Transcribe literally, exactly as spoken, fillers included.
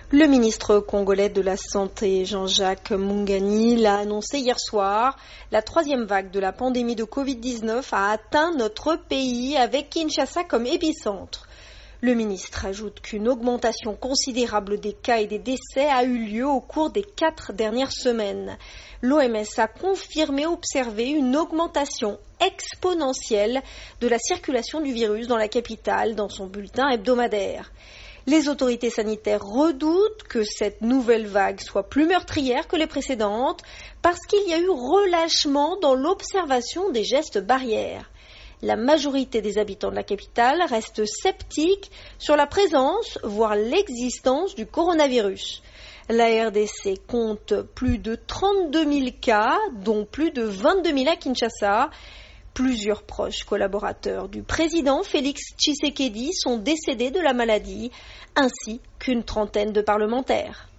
Le ministre congolais de la Santé, Jean-Jacques Mungani, l'a annoncé hier soir. La troisième vague de la pandémie de covid dix-neuf a atteint notre pays avec Kinshasa comme épicentre. Le ministre ajoute qu'une augmentation considérable des cas et des décès a eu lieu au cours des quatre dernières semaines. L'O M S a confirmé observer une augmentation exponentielle de la circulation du virus dans la capitale dans son bulletin hebdomadaire. Les autorités sanitaires redoutent que cette nouvelle vague soit plus meurtrière que les précédentes parce qu'il y a eu relâchement dans l'observation des gestes barrières. La majorité des habitants de la capitale restent sceptiques sur la présence, voire l'existence du coronavirus. La R D C compte plus de trente-deux mille cas, dont plus de vingt-deux mille à Kinshasa. Plusieurs proches collaborateurs du président Félix Tshisekedi sont décédés de la maladie, ainsi qu'une trentaine de parlementaires.